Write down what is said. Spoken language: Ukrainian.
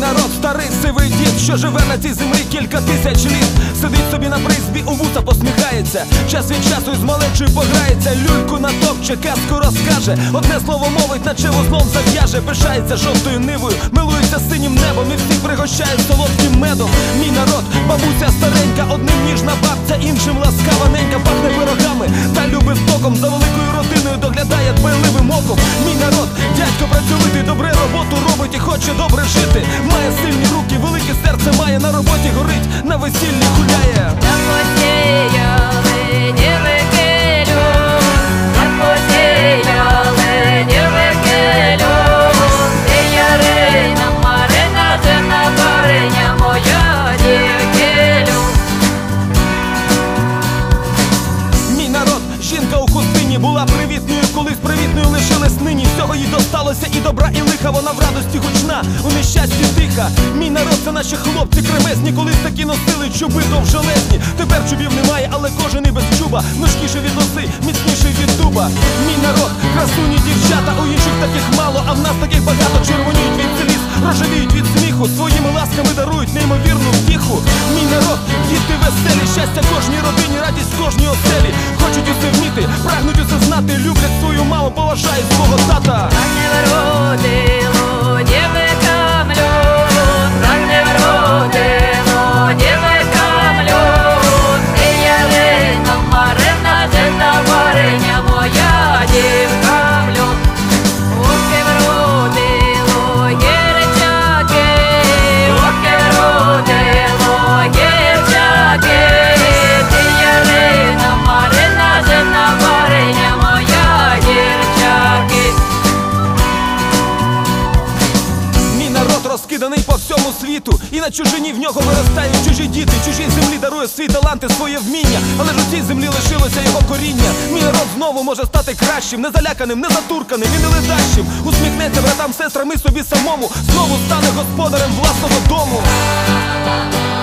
народ старий сивий дід, що живе на цій землі кілька тисяч літ. Сидить собі на призбі, у вуса посміхається, час від часу із малечою пограється, люльку натопче, казку розкаже, одне слово мовить, наче вузлом зав'яже. Пишається жовтою нивою, милується синім небом і всіх пригощає солодким медом. Мій народ, бабуся старенька, одним ніжна бабця, іншим ласкава ненька, пахне пирогами та любить током, за великою родиною доглядає дбайливим оком. Мій народ, дядько працьовитий, добре роботу робить і хоче добре жити, має сильні руки, велике серце має, на роботі горить, на весіллі гуляє. Жінка у хустині була привітною, колись привітною лишилась нині. Всього їй досталося і добра, і лиха, вона в радості гучна, у нещасті тиха. Мій народ — це наші хлопці кремезні, колись такі носили чуби довжелезні. Тепер чубів немає, але кожен і без чуба, ножкіший від носи, міцніший від дуба. Мій народ, красуні дівчата, у інших таких мало, а в нас таких багато. Червоніють від сліз, рожевіють від сміху, своїми ласками дарують неймовірну втіху. Мій народ, діти веселі, щастя кожній родині, радість кожній оселі. Хочуть усе вміти, прагнуть усе знати, люблять свою маму, поважають свого тата. Розкиданий по всьому світу, і на чужині в нього виростають чужі діти. Чужій землі дарує свої таланти, своє вміння, але ж у цій землі лишилося його коріння. Мій народ знову може стати кращим, не заляканим, не затурканим і не ледащим. Усміхнеться братам, сестрам і собі самому, знову стане господарем власного дому.